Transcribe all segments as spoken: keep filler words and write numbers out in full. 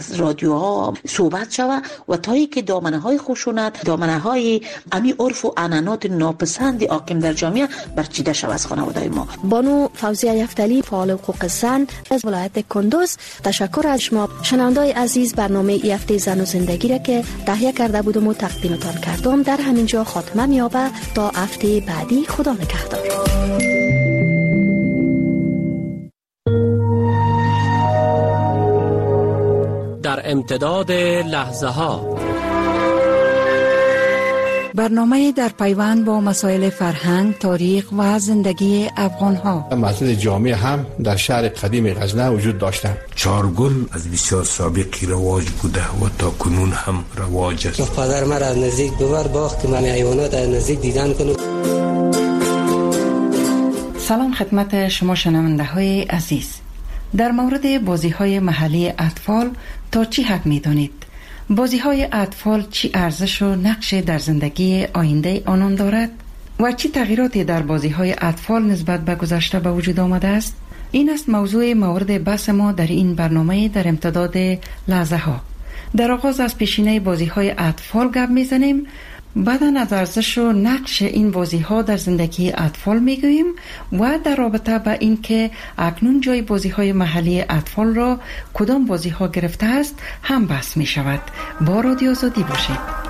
رادیوها صحبت شود و تا ای که دامنه های خشونت، دامنه های امی عرف و عنعنات ناپسند حاکم در جامعه برچیده شود از خانواده ما. بانو فوزیه یفتلی فعال حقوق زن از ولایت کندوز، تشکر از شما شنوندای عزیز. برنامه ای هفته زن و زندگی را که تهیه کرده بودم و تقدیمتان کردم در همینجا خاتمه می‌یابد. تا هفته بعدی خدا نگهدار. در امتداد لحظه ها، برنامه در پیوند با مسائل فرهنگ، تاریخ و زندگی افغان ها. مسجد جامع هم در شهر قدیم غزنه وجود داشتند. چارگل از بسیار سابقی رواج بوده و تا کنون هم رواج است. پدر مرا از نزدیک ببر باخت که من حیوانات از نزدیک دیدن کنم. سلام خدمت شما شنونده های عزیز. در مورد بازی های محلی اطفال تا چی حد می دانید؟ بازی های اطفال چی ارزش و نقش در زندگی آینده آنان دارد؟ و چی تغییراتی در بازی های اطفال نسبت به گذشته به وجود آمده است؟ این است موضوع مورد بحث ما در این برنامه در امتداد لحظه ها. در آغاز از پیشینه بازی های اطفال گپ می زنیم، بعداً از ارزش و نقش این بازی ها در زندگی اطفال می گوییم و در رابطه با این که اکنون جای بازی های محلی اطفال را کدام بازی ها گرفته است هم بحث می شود. با رادیو آزادی باشید.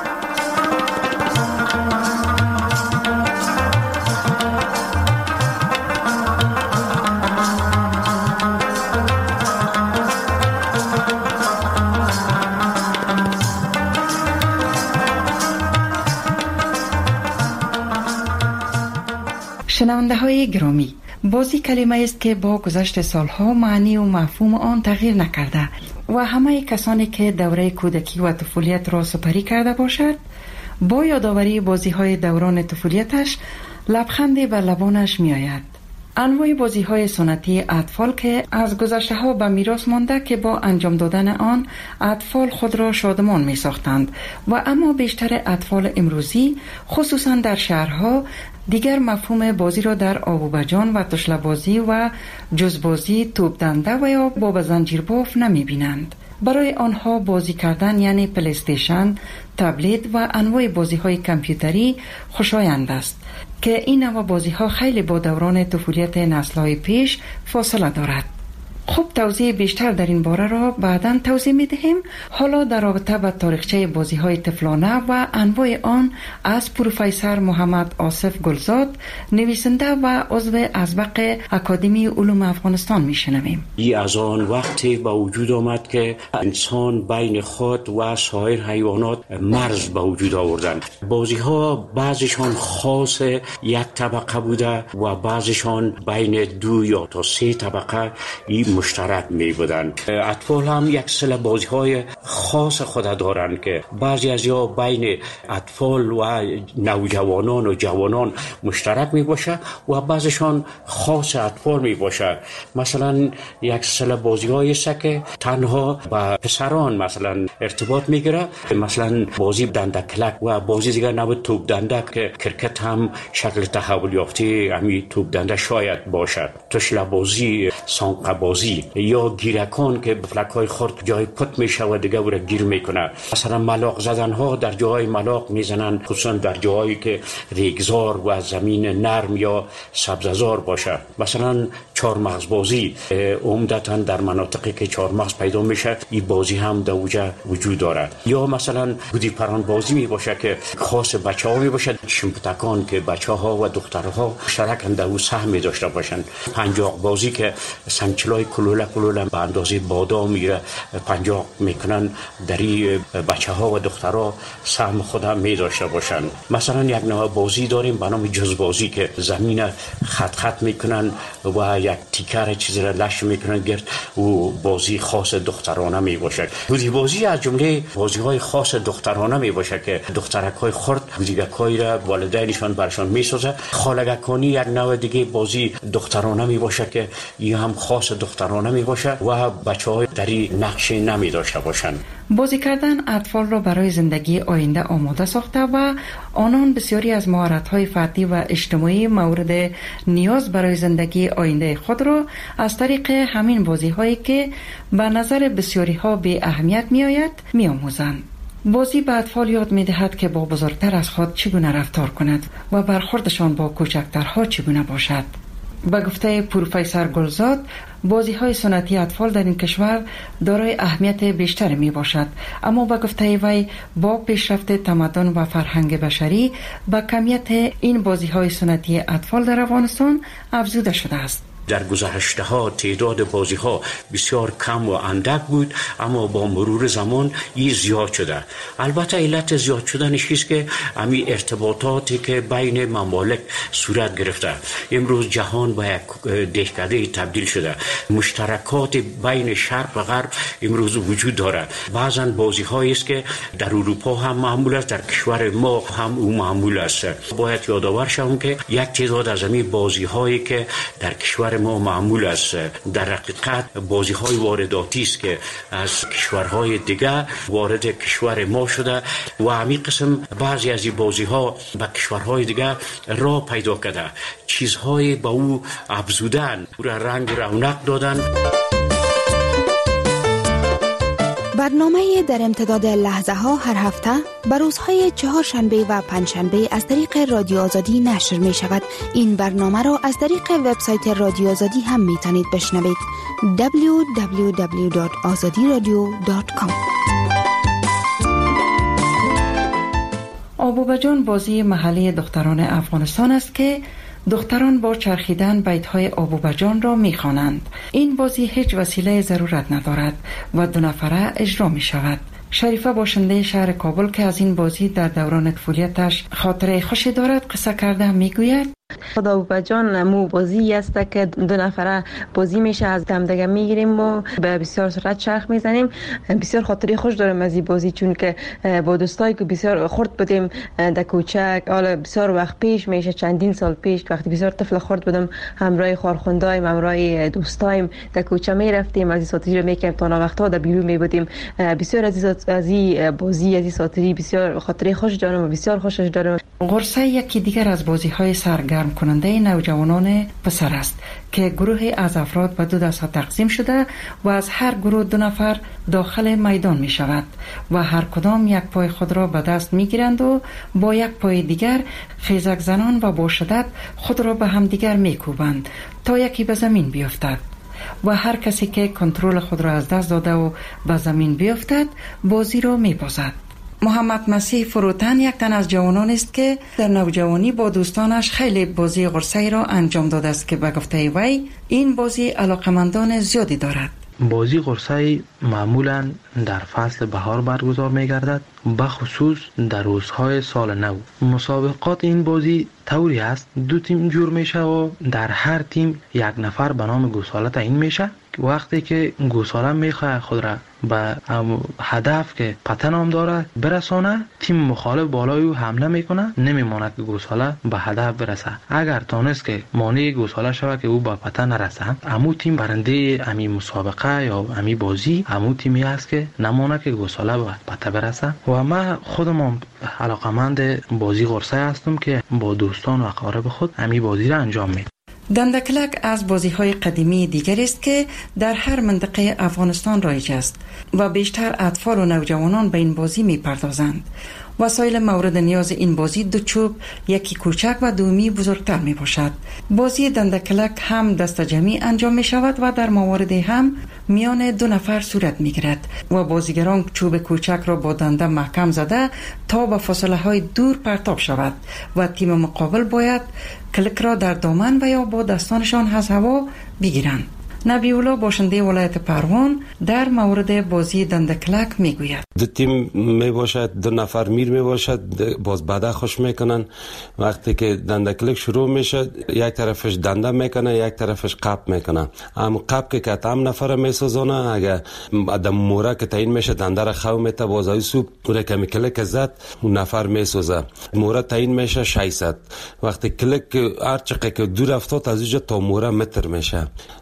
شنونده های گرامی، بازی کلمه است که با گذشت سالها معنی و مفهوم آن تغییر نکرده و همه کسانی که دوره کودکی و طفولیت را سپری کرده باشد با یادآوری بازی های دوران طفولیتش لبخندی بر لبانش می آید. انواع بازی های سنتی اطفال که از گذشته ها به میراث مانده که با انجام دادن آن اطفال خود را شادمان می ساختند و اما بیشتر اطفال امروزی خصوصا در شهرها دیگر مفهوم بازی را در آبوبجان و تشله بازی و جزبازی، توپ دنده و یا باب زنجیر باف نمی بینند. برای آنها بازی کردن یعنی پلیستیشن، تبلت و انواع بازی های کامپیوتری خوشایند است که این نوع بازی ها خیلی با دوران طفولیت نسل‌های پیش فاصله دارد. خب توضیح بیشتر در این باره را بعداً توضیح می دهیم. حالا در رابطه با تاریخچه بازی های طفلانه و انواع آن از پروفسور محمد آصف گلزاد، نویسنده و عضو ازبق اکادمی علوم افغانستان می شنویم. ای از آن وقتی به وجود آمد که انسان بین خود و سایر حیوانات مرز به وجود آوردند. بازی ها بعضیشان خاص یک طبقه بوده و بعضیشان بین دو یا تا سه طبقه ای مشترک می بودند. اطفال هم یک سری بازی های خاص خود دارند که بعضی از یا بین اطفال و نوجوانان و جوانان مشترک می باشه و بعضیشان خاص اطفال می باشه. مثلا یک سری بازی های است که تنها با پسران مثلا ارتباط می گیره، مثلا بازی دندکلک و بازی دیگر نوع توپ دنده که کرکت هم شکل تحول یافته همین توپ دنده شاید باشد. تشله بازی، سانقه بازی یا گیرکان که فلک‌های خرد جای پت میشه و دیگه برای گیر میکنه. مثلا ملاق زدن ها در جای ملاق میزنن، خصوصا در جایی که ریگزار و زمین نرم یا سبززار باشه. مثلا چهارمغز بازی عمدتاً در مناطقی که چهارمغز پیدا میشه این بازی هم در اوجه وجود داره. یا مثلا گودی پران بازی می باشه که خاص بچه ها می باشه، شمپتکان که بچه ها و دخترها شرکن در او سهم داشته باشن. پنجاق بازی که سنچلای کلوله کلوله به اندازه بادام میره پنجاق میکنن، دری بچه ها و دخترها سهم خود هم می داشته باشن. مثلا یک نوع بازی داریم به نام جز بازی که زمین خط خط میکنن و یک تیکر چیزی را لش میکنن گرد و بازی خاص دخترانه می باشه. گودی بازی از جمله بازی های خاص دخترانه می باشه که دخترک های خرد گودیگکایی را والدینشان برشان می سازه. خالگکانی یک نوع دیگه بازی دخترانه می باشه که این هم خاص دخترانه می باشه و بچه های دری نقش نمی داشته باشن. بازی کردن اطفال را برای زندگی آینده آماده ساخته و آنان بسیاری از مهارت‌های فردی و اجتماعی مورد نیاز برای زندگی آینده آینده خود را از طریق همین بازی هایی که به نظر بسیاری ها به اهمیت می آید می آموزند. بازی به اطفال یاد می دهد که با بزرگتر از خود چگونه رفتار کند و برخوردشان با کوچکترها چگونه باشد. به گفته پروفسور گلزاد، بازی های سنتی اطفال در این کشور دارای اهمیت بیشتر می باشد، اما به گفته وی با پیشرفت تمدن و فرهنگ بشری به کمیت این بازی های سنتی اطفال در افغانستان افزوده شده است. در گذشته ها تعداد بازی ها بسیار کم و اندک بود، اما با مرور زمان این زیاد شده. البته علت زیاد شدنش است که همین ارتباطاتی که بین ممالک صورت گرفته. امروز جهان به یک دهکده تبدیل شده، مشترکات بین شرق و غرب امروز وجود دارد. بعضا بازی هایی است که در اروپا هم معمول است، در کشور ما هم او معمول است. باید یادآور شوم که یک تعداد از همین بازی هایی که در کشور ما معمول است در حقیقت بازی های وارداتی است که از کشورهای دیگه وارد کشور ما شده و همین قسم بعضی از این بازی ها به کشورهای دیگه راه پیدا کرده، چیزهای به او افزودن، او را رنگ رونق دادن. برنامه در امتداد لحظه ها هر هفته بر روزهای چهارشنبه و پنجشنبه از طریق رادیو آزادی نشر می شود. این برنامه را از طریق وبسایت رادیو آزادی هم می توانید بشنوید. دبلیو دبلیو دبلیو دات آزادی رادیو دات کام. آبوبجان بازی محلی دختران افغانستان است که دختران با چرخیدن بیت‌های آبوبجان را می‌خوانند. این بازی هیچ وسیله ضرورت ندارد و دو نفره اجرا می‌شود. شریفه باشنده شهر کابل که از این بازی در دوران طفولیتش خاطره خوشی دارد قصه کرده میگوید: خدا آبوبجان مو بازی است که دو نفره بازی میشه، از دم دیگه میگیریم و به بسیار سرعت چرخ میزنیم. بسیار خاطره خوش دارم از این بازی، چون که با دوستایی که بسیار خرد بودیم در کوچه، حالا بسیار وقت پیش میشه، چندین سال پیش وقتی بسیار طفل خرد بودم، همراه خارخوندایم، همراه دوستایم در کوچه میرفتیم، از این ساتری رو میکردیم تا وقتا در بیرون میبودیم. بسیار از از این بازی، از این ساتری بسیار خاطره خوش دارم و بسیار خوشش دارم. قرصه یکی دیگر از بازی‌های سرگرم کننده نوجوانان پسر است که گروهی از افراد به دو دسته تقسیم شده و از هر گروه دو نفر داخل میدان می شود و هر کدام یک پای خود را به دست می گیرند و با یک پای دیگر خیزک زنان و با شدت خود را به هم دیگر می کوبند تا یکی به زمین بیفتد و هر کسی که کنترل خود را از دست داده و به زمین بیفتد بازی را می بازد. محمد مسیح فروتن یک تن از جوانان است که در نوجوانی با دوستانش خیلی بازی قرصه را انجام داده است که به گفته وی این بازی علاقمندان زیادی دارد. بازی قرصه معمولا در فصل بهار برگزار می گردد، بخصوص در روزهای سال نو. مسابقات این بازی طوری است دو تیم جور میشه و در هر تیم یک نفر به نام گوساله تعیین میشه. وقتی که گوساله میخواه خود را به هدف که پته نام داره برسانه، تیم مخالف بالای او حمله میکنه، نمیماند که گوساله به هدف برسه. اگر تانست که مانع گوساله شود که او به پته نرسه، امو تیم برنده امی مسابقه یا امی بازی امو تیمی است که نمانه که گوساله به پته برسه. و من خودم علاقمند بازی قرصه هستم که با دوستان و اقارب خود امی بازی را انجام میدم. دندکلک از بازی‌های قدیمی دیگری است که در هر منطقه افغانستان رایج است و بیشتر اطفال و نوجوانان به این بازی می‌پردازند. وسایل مورد نیاز این بازی دو چوب، یکی کوچک و دومی بزرگتر می باشد. بازی دندکلک هم دست جمعی انجام می شود و در موارد هم میان دو نفر صورت می گیرد و بازیگران چوب کوچک را با دنده محکم زده تا به فاصله های دور پرتاب شود و تیم مقابل باید کلک را در دامن و یا با دستانشان از هوا بگیرند. نبیولا باشنده ولایت پروان در مورد بازی دندکلک میگوید: دو تیم می باشد، دو نفر میر می باشد، باز بده خوش میکنن. وقتی که دندکلک شروع میشه یک طرفش دنده میکنه، یک طرفش قب میکنه. هم قب که که هم نفر میسازانه، اگر ادم موره که تعیین میشه دنده را خو میته، باز های سوب اون کمی کلک زد اون نفر میسازه. موره تعیین میشه ششصد. وقتی کلک هر چقدر که دور افتاد از اینجا تا موره متر میشه. دو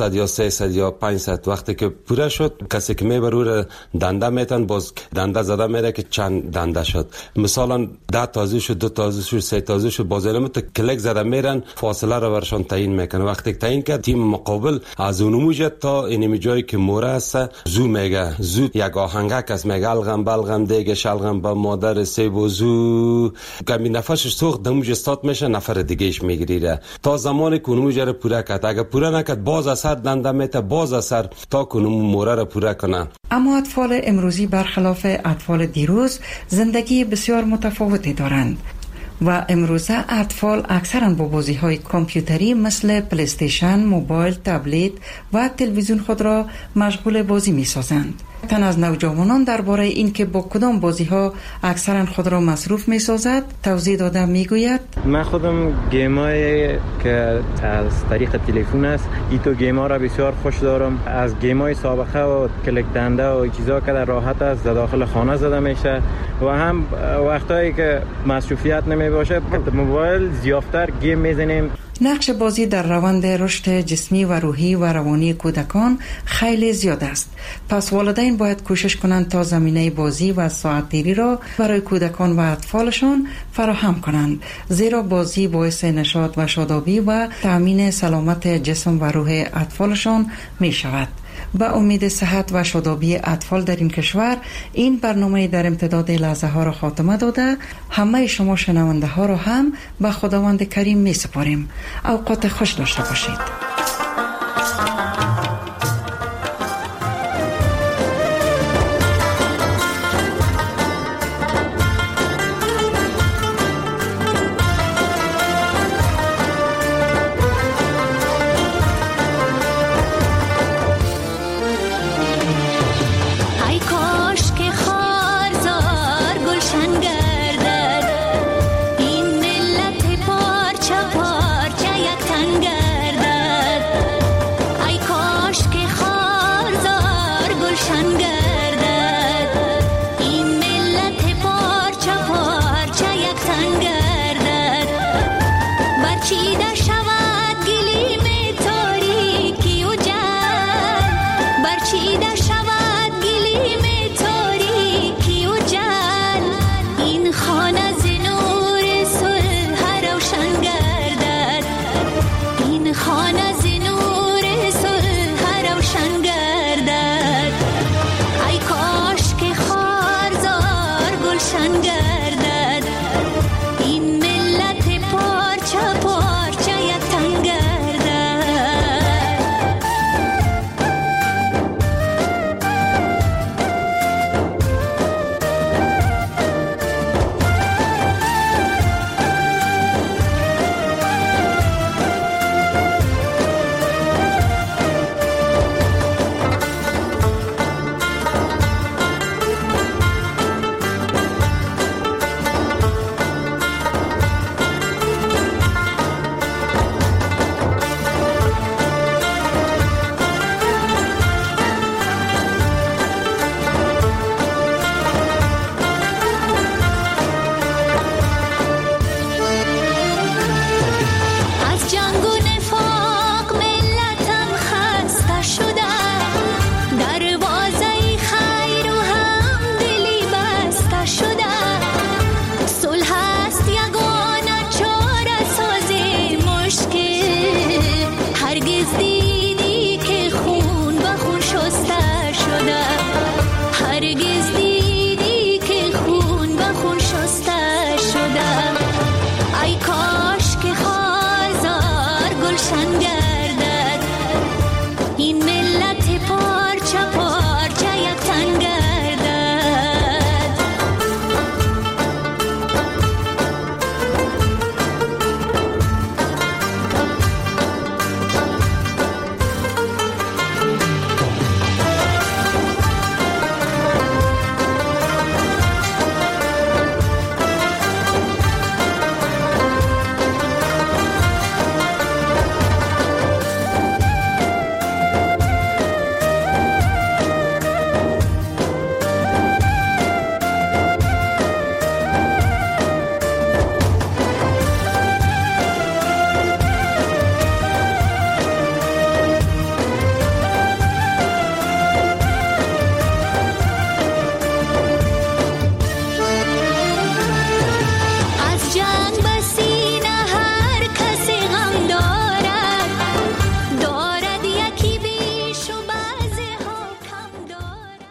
دویست یا سیصد یا پانصد وقتی که پوره شد کسی که میبره دنده میتن باز دنده زده میره که چند دنده شد. مثلا ده تازه شد، دو تازه شد، سه تازه شد، باز علامت کلیک زده میرن فاصله رو برشان تعیین میکنه. وقتی که تعیین کرد تیم مقابل از اونموجه تا اینمی جایی که موره است زو میگه، زو یک آهنگک است میگه الغم بلغم دیگه شلغم با مادر سه بوزو کمی نفسش سوخت دموج استاد میشه نفر دیگهش میگیره تا زمانی که اونموجه رو پوره کرد. اگه پوره نکرد باز اثر دنده میته باز اثر تا کنم موره رو پوره کنه. اما اطفال امروزی برخلاف اطفال دیروز زندگی بسیار متفاوتی دارند و امروزه اطفال اکثرا با بازی‌های کامپیوتری مثل پلی استیشن، موبایل، تبلت و تلویزیون خود را مشغول بازی می‌سازند. تن از نوجوانان درباره این که با کدام بازی‌ها اکثرا خود را مصروف می‌سازد توضیح داده می‌گوید: من خودم گیم‌های که از طریق تلفن است این تو گیم‌ها را بسیار خوش دارم. از گیم‌های سابقه و کلیک دنده و چیزا که در راحت است در داخل خانه زده میشه و هم وقتایی که مصروفیت نمیباشه موبایل زیادتر گیم میزنیم. نقش بازی در روند رشد جسمی و روحی و روانی کودکان خیلی زیاد است. پس والدین باید کوشش کنند تا زمینه بازی و ساعتگیری را برای کودکان و اطفالشان فراهم کنند، زیرا بازی باعث نشاط و شادابی و تأمین سلامت جسم و روح اطفالشان می شود. با امید صحت و شادابی اطفال در این کشور این برنامه در امتداد لحظه ها را خاتمه داده همه شما شنونده ها را هم به خداوند کریم می سپاریم. اوقات خوش داشته باشید.